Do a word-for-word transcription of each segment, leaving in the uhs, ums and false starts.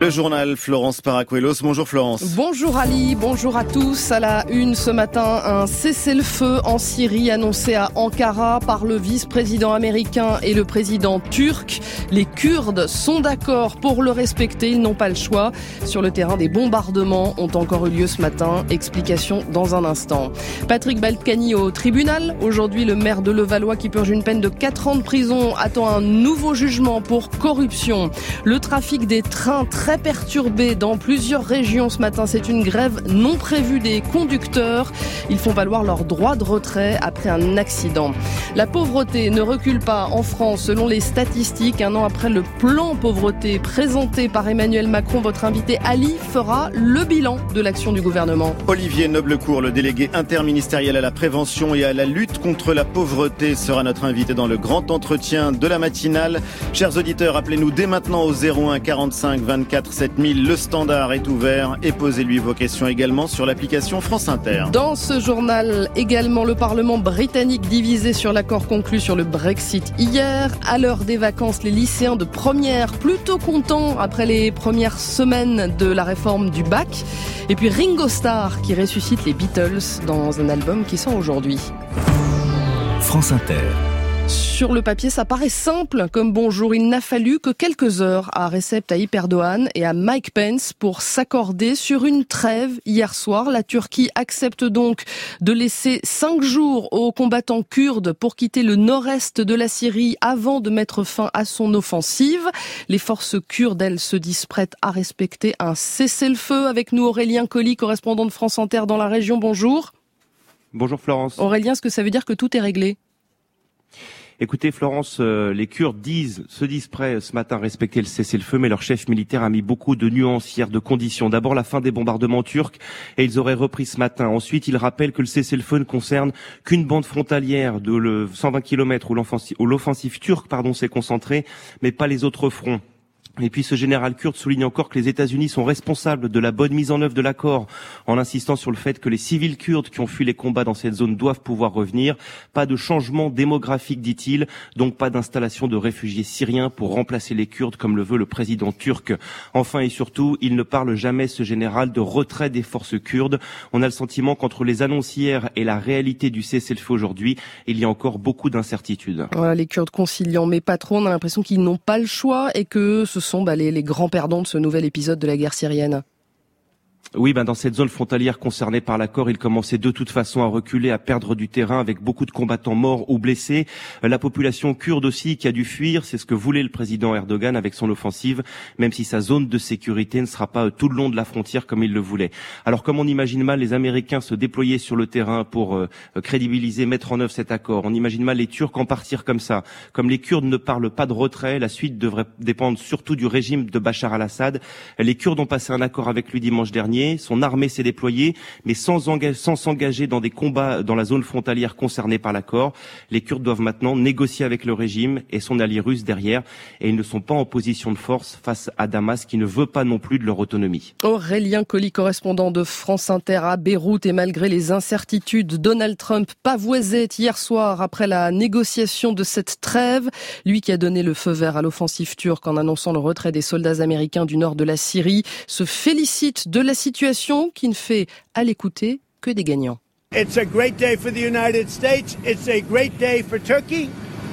Le journal Florence Paracuelos. Bonjour Florence. Bonjour Ali, bonjour à tous. À la une ce matin, un cessez-le-feu en Syrie annoncé à Ankara par le vice-président américain et le président turc. Les Kurdes sont d'accord pour le respecter, ils n'ont pas le choix. Sur le terrain, des bombardements ont encore eu lieu ce matin. Explication dans un instant. Patrick Balkany au tribunal. Aujourd'hui, le maire de Levallois qui purge une peine de quatre ans de prison attend un nouveau jugement pour corruption. Le trafic des trains très perturbé dans plusieurs régions ce matin. C'est une grève non prévue des conducteurs. Ils font valoir leur droit de retrait après un accident. La pauvreté ne recule pas en France selon les statistiques. Un an après le plan pauvreté présenté par Emmanuel Macron, votre invité Ali fera le bilan de l'action du gouvernement. Olivier Noblecourt, le délégué interministériel à la prévention et à la lutte contre la pauvreté, sera notre invité dans le grand entretien de la matinale. Chers auditeurs, appelez-nous dès maintenant au zéro un quarante-cinq vingt-quatre sept mille. Le standard est ouvert et posez-lui vos questions également sur l'application France Inter. Dans ce journal également, le Parlement britannique divisé sur l'accord conclu sur le Brexit hier. À l'heure des vacances, les lycéens de première plutôt contents après les premières semaines de la réforme du bac. Et puis Ringo Starr qui ressuscite les Beatles dans un album qui sort aujourd'hui. France Inter. Sur le papier, ça paraît simple comme bonjour. Il n'a fallu que quelques heures à Recep Tayyip Erdogan et à Mike Pence pour s'accorder sur une trêve hier soir. La Turquie accepte donc de laisser cinq jours aux combattants kurdes pour quitter le nord-est de la Syrie avant de mettre fin à son offensive. Les forces kurdes, elles, se disent prêtes à respecter un cessez-le-feu. Avec nous, Aurélien Colli, correspondant de France Inter dans la région. Bonjour. Bonjour Florence. Aurélien, est-ce que ça veut dire que tout est réglé ? Écoutez Florence, euh, les Kurdes disent, se disent prêts ce matin à respecter le cessez-le-feu, mais leur chef militaire a mis beaucoup de nuances hier, de conditions. D'abord la fin des bombardements turcs, et ils auraient repris ce matin. Ensuite, ils rappellent que le cessez-le-feu ne concerne qu'une bande frontalière de le cent vingt kilomètres où l'offensive, où l'offensive turque pardon, s'est concentrée, mais pas les autres fronts. Et puis ce général kurde souligne encore que les États-Unis sont responsables de la bonne mise en œuvre de l'accord, en insistant sur le fait que les civils kurdes qui ont fui les combats dans cette zone doivent pouvoir revenir. Pas de changement démographique, dit-il, donc pas d'installation de réfugiés syriens pour remplacer les Kurdes comme le veut le président turc. Enfin et surtout, il ne parle jamais, ce général, de retrait des forces kurdes. On a le sentiment qu'entre les annonces hier et la réalité du cessez-le-feu aujourd'hui, il y a encore beaucoup d'incertitudes. Voilà, les Kurdes conciliants, mais pas trop. On a l'impression qu'ils n'ont pas le choix et que ce sont bah, les, les grands perdants de ce nouvel épisode de la guerre syrienne. Oui, ben dans cette zone frontalière concernée par l'accord, il commençait de toute façon à reculer, à perdre du terrain avec beaucoup de combattants morts ou blessés. La population kurde aussi qui a dû fuir, c'est ce que voulait le président Erdogan avec son offensive, même si sa zone de sécurité ne sera pas tout le long de la frontière comme il le voulait. Alors comme on imagine mal les Américains se déployer sur le terrain pour euh, crédibiliser, mettre en œuvre cet accord, on imagine mal les Turcs en partir comme ça. Comme les Kurdes ne parlent pas de retrait, la suite devrait dépendre surtout du régime de Bachar al-Assad. Les Kurdes ont passé un accord avec lui dimanche dernier. Son armée s'est déployée, mais sans, engage, sans s'engager dans des combats dans la zone frontalière concernée par l'accord. Les Kurdes doivent maintenant négocier avec le régime et son allié russe derrière, et ils ne sont pas en position de force face à Damas qui ne veut pas non plus de leur autonomie. Aurélien Colli, correspondant de France Inter à Beyrouth, et malgré les incertitudes, Donald Trump pavoisait hier soir après la négociation de cette trêve. Lui qui a donné le feu vert à l'offensive turque en annonçant le retrait des soldats américains du nord de la Syrie, se félicite de la situation qui ne fait, à l'écouter, que des gagnants. It's a great day for the United States. It's a great day for Turkey.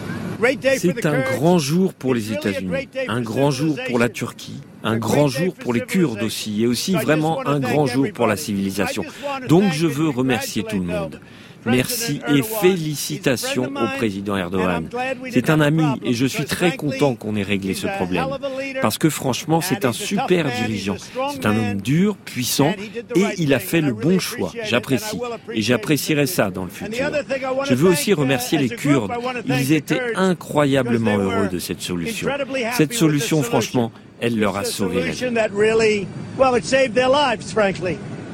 C'est un grand jour pour les États-Unis, un grand jour pour la Turquie, un grand jour pour les Kurdes aussi, et aussi vraiment un grand jour pour la civilisation. Donc je veux remercier tout le monde. Merci et félicitations au président Erdogan. C'est un ami et je suis très content qu'on ait réglé ce problème. Parce que franchement, c'est un super dirigeant. C'est un homme dur, puissant et il a fait le bon choix. J'apprécie. Et j'apprécierai ça dans le futur. Je veux aussi remercier les Kurdes. Ils étaient incroyablement heureux de cette solution. Cette solution, franchement, elle leur a sauvé la vie.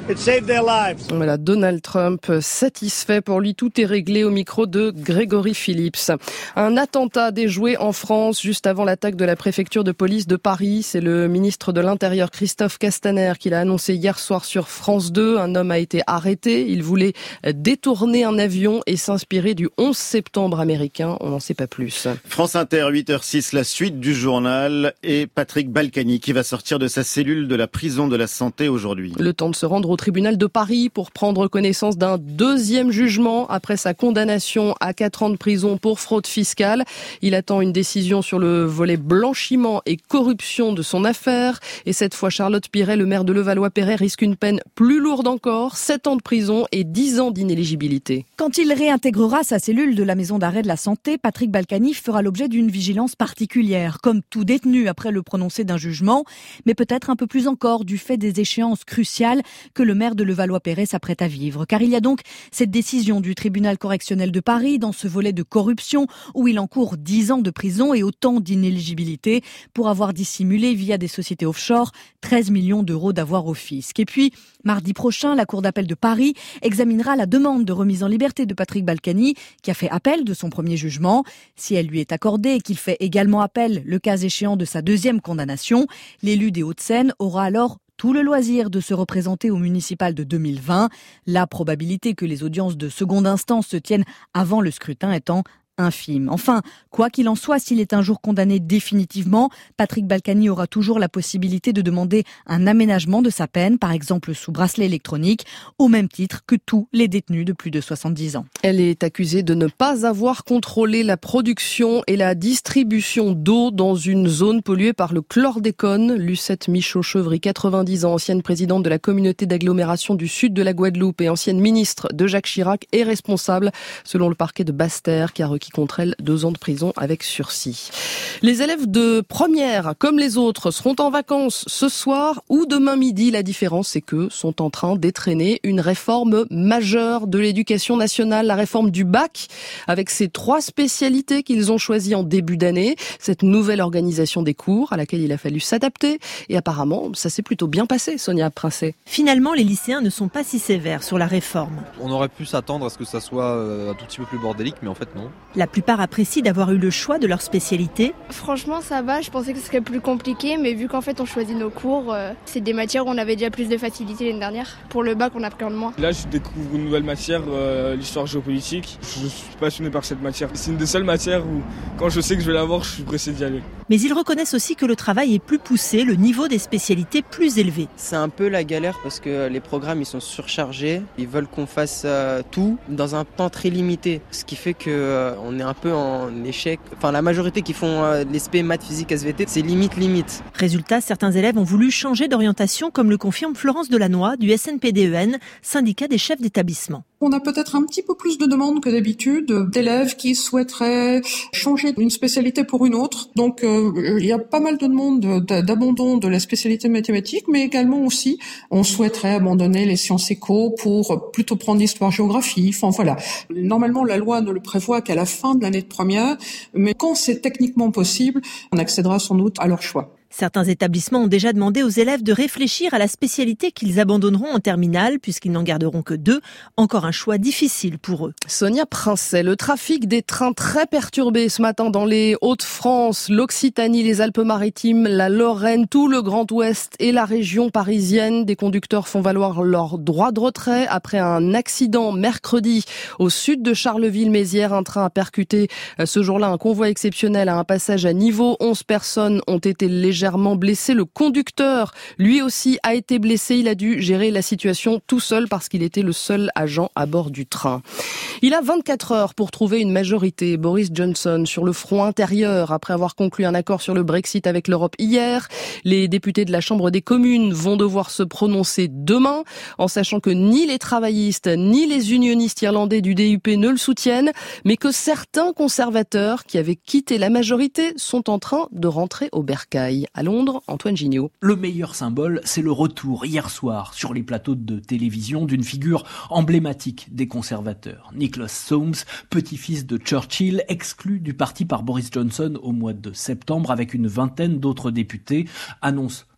It saved their lives. Voilà, Donald Trump satisfait. Pour lui, tout est réglé. Au micro de Grégory Phillips. Un attentat déjoué en France juste avant l'attaque de la préfecture de police de Paris. C'est le ministre de l'Intérieur Christophe Castaner qui l'a annoncé hier soir sur France deux. Un homme a été arrêté. Il voulait détourner un avion et s'inspirer du onze septembre américain. On n'en sait pas plus. France Inter, huit heures six, la suite du journal et Patrick Balkany qui va sortir de sa cellule de la prison de la Santé aujourd'hui. Le temps de se rendre au tribunal de Paris pour prendre connaissance d'un deuxième jugement après sa condamnation à quatre ans de prison pour fraude fiscale. Il attend une décision sur le volet blanchiment et corruption de son affaire. Et cette fois, Charlotte Piret, le maire de Levallois-Perret, risque une peine plus lourde encore, sept ans de prison et dix ans d'inéligibilité. Quand il réintégrera sa cellule de la maison d'arrêt de la Santé, Patrick Balkany fera l'objet d'une vigilance particulière, comme tout détenu après le prononcé d'un jugement, mais peut-être un peu plus encore du fait des échéances cruciales que le maire de Levallois-Perret s'apprête à vivre. Car il y a donc cette décision du tribunal correctionnel de Paris dans ce volet de corruption où il encourt dix ans de prison et autant d'inéligibilité pour avoir dissimulé via des sociétés offshore treize millions d'euros d'avoir au fisc. Et puis, mardi prochain, la Cour d'appel de Paris examinera la demande de remise en liberté de Patrick Balkany qui a fait appel de son premier jugement. Si elle lui est accordée et qu'il fait également appel, le cas échéant de sa deuxième condamnation, l'élu des Hauts-de-Seine aura alors tout le loisir de se représenter au municipal de deux mille vingt, la probabilité que les audiences de seconde instance se tiennent avant le scrutin étant infime. Enfin, quoi qu'il en soit, s'il est un jour condamné définitivement, Patrick Balkany aura toujours la possibilité de demander un aménagement de sa peine, par exemple sous bracelet électronique, au même titre que tous les détenus de plus de soixante-dix ans. Elle est accusée de ne pas avoir contrôlé la production et la distribution d'eau dans une zone polluée par le chlordécone. Lucette Michaud-Chevry, quatre-vingt-dix ans, ancienne présidente de la communauté d'agglomération du sud de la Guadeloupe et ancienne ministre de Jacques Chirac, est responsable, selon le parquet de Basse-Terre, qui a requis contre elle deux ans de prison avec sursis. Les élèves de première, comme les autres, seront en vacances ce soir ou demain midi. La différence, c'est qu'eux sont en train d'étraîner une réforme majeure de l'éducation nationale, la réforme du bac, avec ces trois spécialités qu'ils ont choisies en début d'année. Cette nouvelle organisation des cours à laquelle il a fallu s'adapter. Et apparemment, ça s'est plutôt bien passé, Sonia Princet. Finalement, les lycéens ne sont pas si sévères sur la réforme. On aurait pu s'attendre à ce que ça soit un tout petit peu plus bordélique, mais en fait non. La plupart apprécient d'avoir eu le choix de leur spécialité. Franchement, ça va. Je pensais que ce serait plus compliqué, mais vu qu'en fait on choisit nos cours, euh, c'est des matières où on avait déjà plus de facilité l'année dernière. Pour le bac, on appréhende moins. Là, je découvre une nouvelle matière, euh, l'histoire géopolitique. Je suis passionné par cette matière. C'est une des seules matières où, quand je sais que je vais l'avoir, je suis pressé d'y aller. Mais ils reconnaissent aussi que le travail est plus poussé, le niveau des spécialités plus élevé. C'est un peu la galère parce que les programmes ils sont surchargés. Ils veulent qu'on fasse euh, tout dans un temps très limité, ce qui fait que euh, on est un peu en échec. Enfin, la majorité qui font euh, l'E S P, maths, physique, S V T, c'est limite, limite. Résultat, certains élèves ont voulu changer d'orientation, comme le confirme Florence Delannoy du S N P D E N, syndicat des chefs d'établissement. On a peut-être un petit peu plus de demandes que d'habitude d'élèves qui souhaiteraient changer d'une spécialité pour une autre. Donc, euh, il y a pas mal de demandes d'abandon de la spécialité mathématique, mais également aussi, on souhaiterait abandonner les sciences éco pour plutôt prendre l'histoire-géographie. Enfin, voilà. Normalement, la loi ne le prévoit qu'à la fin de l'année de première, mais quand c'est techniquement possible, on accédera sans doute à leur choix. Certains établissements ont déjà demandé aux élèves de réfléchir à la spécialité qu'ils abandonneront en terminale, puisqu'ils n'en garderont que deux. Encore un choix difficile pour eux. Sonia Princet, le trafic des trains très perturbé ce matin dans les Hauts-de-France, l'Occitanie, les Alpes-Maritimes, la Lorraine, tout le Grand Ouest et la région parisienne. Des conducteurs font valoir leur droit de retrait après un accident mercredi au sud de Charleville-Mézières. Un train a percuté ce jour-là un convoi exceptionnel à un passage à niveau. onze personnes ont été légèrement blessé. Le conducteur, lui aussi, a été blessé. Il a dû gérer la situation tout seul parce qu'il était le seul agent à bord du train. Il a vingt-quatre heures pour trouver une majorité. Boris Johnson sur le front intérieur après avoir conclu un accord sur le Brexit avec l'Europe hier. Les députés de la Chambre des communes vont devoir se prononcer demain, en sachant que ni les travaillistes ni les unionistes irlandais du D U P ne le soutiennent, mais que certains conservateurs qui avaient quitté la majorité sont en train de rentrer au bercail. À Londres, Antoine Gignot. Le meilleur symbole, c'est le retour hier soir sur les plateaux de télévision d'une figure emblématique des conservateurs. Nicholas Soames, petit-fils de Churchill, exclu du parti par Boris Johnson au mois de septembre avec une vingtaine d'autres députés, annonce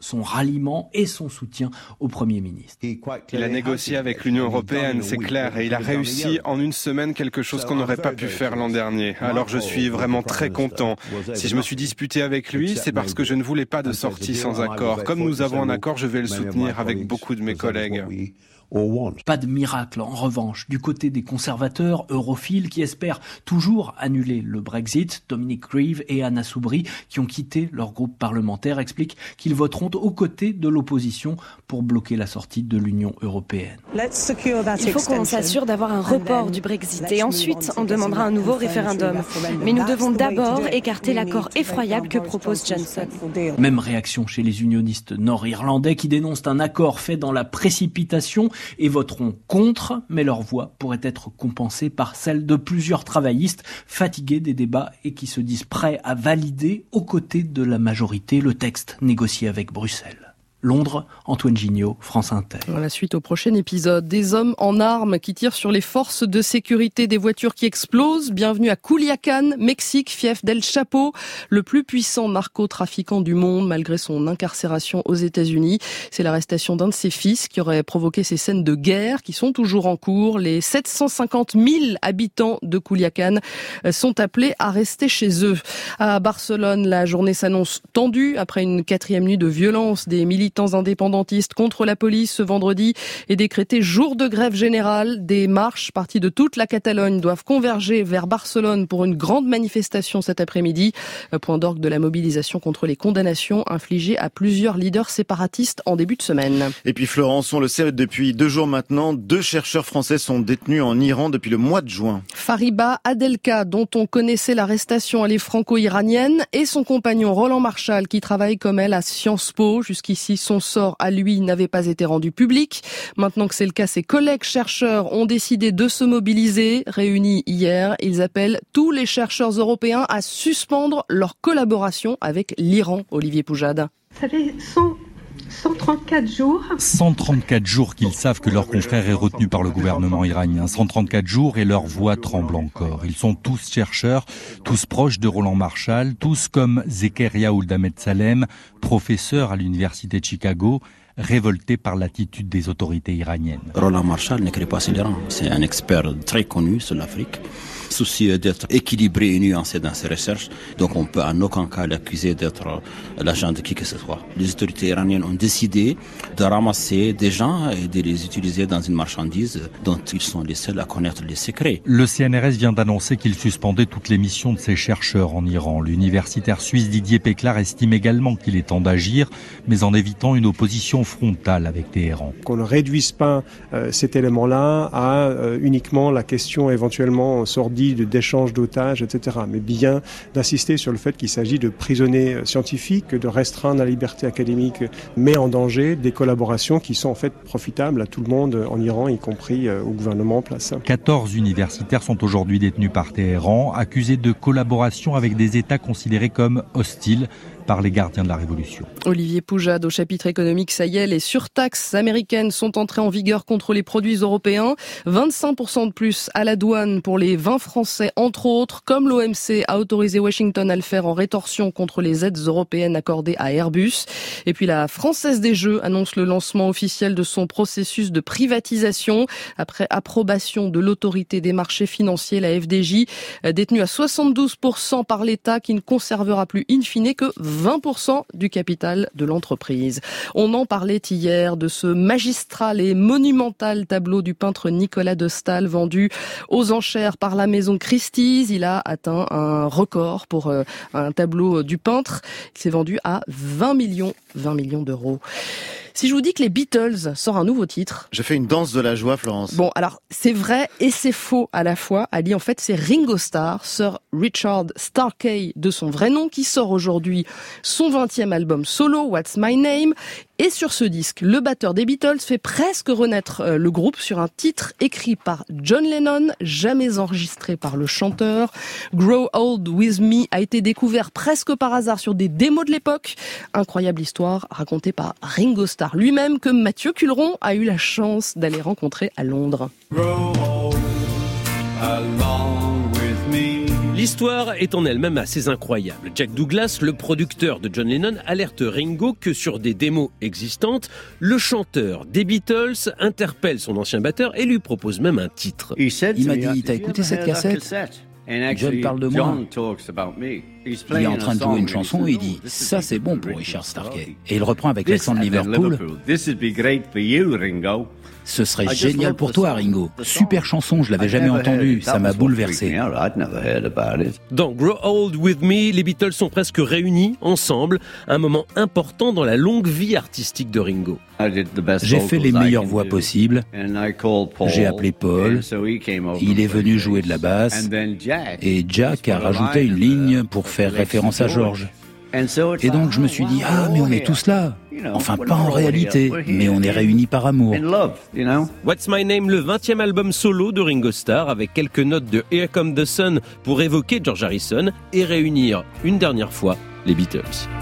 son ralliement et son soutien au Premier ministre. Il a négocié avec l'Union européenne, c'est clair, et il a réussi en une semaine quelque chose qu'on n'aurait pas pu faire l'an dernier. Alors je suis vraiment très content. Si je me suis disputé avec lui, c'est parce que je ne voulais pas de sortie sans accord. Comme nous avons un accord, je vais le soutenir avec beaucoup de mes collègues. Pas de miracle, en revanche, du côté des conservateurs europhiles qui espèrent toujours annuler le Brexit. Dominic Grieve et Anna Soubry, qui ont quitté leur groupe parlementaire, expliquent qu'ils voteront aux côtés de l'opposition pour bloquer la sortie de l'Union européenne. Il faut qu'on s'assure d'avoir un report du Brexit et ensuite on demandera un nouveau référendum. Mais nous devons d'abord écarter l'accord effroyable que propose Johnson. Même réaction chez les unionistes nord-irlandais qui dénoncent un accord fait dans la précipitation et voteront contre, mais leur voix pourrait être compensée par celle de plusieurs travaillistes fatigués des débats et qui se disent prêts à valider aux côtés de la majorité le texte négocié avec Bruxelles. Londres, Antoine Gignot, France Inter. La suite au prochain épisode. Des hommes en armes qui tirent sur les forces de sécurité, des voitures qui explosent. Bienvenue à Culiacán, Mexique, fief d'El Chapo, le plus puissant narcotrafiquant du monde malgré son incarcération aux États-Unis. C'est l'arrestation d'un de ses fils qui aurait provoqué ces scènes de guerre qui sont toujours en cours. Les sept cent cinquante mille habitants de Culiacán sont appelés à rester chez eux. À Barcelone, la journée s'annonce tendue après une quatrième nuit de violence. Des militants indépendantistes contre la police ce vendredi est décrété jour de grève générale. Des marches parties de toute la Catalogne doivent converger vers Barcelone pour une grande manifestation cet après-midi. Point d'orgue de la mobilisation contre les condamnations infligées à plusieurs leaders séparatistes en début de semaine. Et puis Florence, on le sait depuis deux jours maintenant, deux chercheurs français sont détenus en Iran depuis le mois de juin. Fariba Adelka, dont on connaissait l'arrestation, elle est franco-iranienne, et son compagnon Roland Marchal, qui travaille comme elle à Sciences Po. Jusqu'ici, son sort à lui n'avait pas été rendu public. Maintenant que c'est le cas, ses collègues chercheurs ont décidé de se mobiliser. Réunis hier, ils appellent tous les chercheurs européens à suspendre leur collaboration avec l'Iran. Olivier Poujade. Ça fait cent trente-quatre jours. cent trente-quatre jours qu'ils savent que leur confrère est retenu par le gouvernement iranien. cent trente-quatre jours et leur voix tremble encore. Ils sont tous chercheurs, tous proches de Roland Marchal, tous comme Zekeria Ould-Ahmed Salem, professeur à l'université de Chicago, révoltés par l'attitude des autorités iraniennes. Roland Marchal n'écrit pas sur l'Iran. C'est un expert très connu sur l'Afrique, soucieux d'être équilibré et nuancé dans ses recherches. Donc on peut en aucun cas l'accuser d'être l'agent de qui que ce soit. Les autorités iraniennes ont décidé de ramasser des gens et de les utiliser dans une marchandise dont ils sont les seuls à connaître les secrets. Le C N R S vient d'annoncer qu'il suspendait toutes les missions de ses chercheurs en Iran. L'universitaire suisse Didier Péclard estime également qu'il est temps d'agir, mais en évitant une opposition frontale avec Téhéran. Qu'on ne réduise pas euh, cet élément-là à euh, uniquement la question éventuellement sordide d'échange d'otages, et cetera. Mais bien d'insister sur le fait qu'il s'agit de prisonniers scientifiques, de restreindre la liberté académique, met en danger des collaborations qui sont en fait profitables à tout le monde en Iran, y compris euh, au gouvernement en place. quatorze universitaires sont aujourd'hui détenus par Téhéran, accusés de collaboration avec des États considérés comme hostiles par les gardiens de la Révolution. Olivier Poujade, au chapitre économique, ça y est, les surtaxes américaines sont entrées en vigueur contre les produits européens. vingt-cinq pour cent de plus à la douane pour les vins français, entre autres, comme l'O M C a autorisé Washington à le faire en rétorsion contre les aides européennes accordées à Airbus. Et puis la Française des Jeux annonce le lancement officiel de son processus de privatisation après approbation de l'autorité des marchés financiers, la F D J, détenue à soixante-douze pour cent par l'État qui ne conservera plus in fine que vingt pour cent du capital de l'entreprise. On en parlait hier de ce magistral et monumental tableau du peintre Nicolas de Staël vendu aux enchères par la maison Christie's. Il a atteint un record pour un tableau du peintre. Il s'est vendu à vingt millions d'euros. Si je vous dis que les Beatles sortent un nouveau titre... Je fais une danse de la joie, Florence. Bon, alors, c'est vrai et c'est faux à la fois. Ali, en fait, c'est Ringo Starr, Sir Richard Starkey de son vrai nom, qui sort aujourd'hui son vingtième album solo, What's My Name. Et sur ce disque, le batteur des Beatles fait presque renaître le groupe sur un titre écrit par John Lennon, jamais enregistré par le chanteur. Grow Old With Me a été découvert presque par hasard sur des démos de l'époque. Incroyable histoire racontée par Ringo Starr lui-même, que Mathieu Culeron a eu la chance d'aller rencontrer à Londres. Grow old along with me. L'histoire est en elle-même assez incroyable. Jack Douglas, le producteur de John Lennon, alerte Ringo que sur des démos existantes, le chanteur des Beatles interpelle son ancien batteur et lui propose même un titre. Il m'a dit, t'as écouté cette cassette ? John parle de moi. Il est en train de jouer une chanson et il dit « Ça c'est bon pour Richard Starkey ». Et il reprend avec l'accent de Liverpool « Ce serait génial pour toi, Ringo. Super chanson, je l'avais jamais entendue, ça m'a bouleversé. » Dans Grow Old With Me, les Beatles sont presque réunis ensemble, un moment important dans la longue vie artistique de Ringo. J'ai fait les meilleures voix possibles. J'ai appelé Paul. Il est venu jouer de la basse. Et Jack a rajouté une ligne pour faire référence à George. Et donc je me suis dit, ah mais on est tous là. Enfin pas en réalité, mais on est réunis par amour. What's My Name, le vingtième album solo de Ringo Starr, avec quelques notes de Here Comes the Sun pour évoquer George Harrison et réunir une dernière fois les Beatles.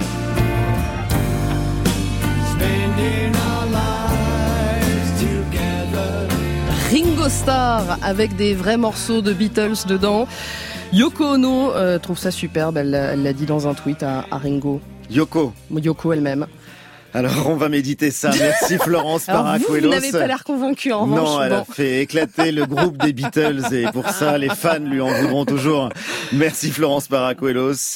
Ringo Starr avec des vrais morceaux de Beatles dedans. Yoko Ono euh, trouve ça superbe, elle, elle l'a dit dans un tweet à, à Ringo. Yoko. Yoko elle-même. Alors, on va méditer ça. Merci Florence Paracuelos. Vous, vous n'avez pas l'air convaincu en revanche. Non, elle bon. a fait éclater le groupe des Beatles et pour ça, les fans lui en voudront toujours. Merci Florence Paracuelos.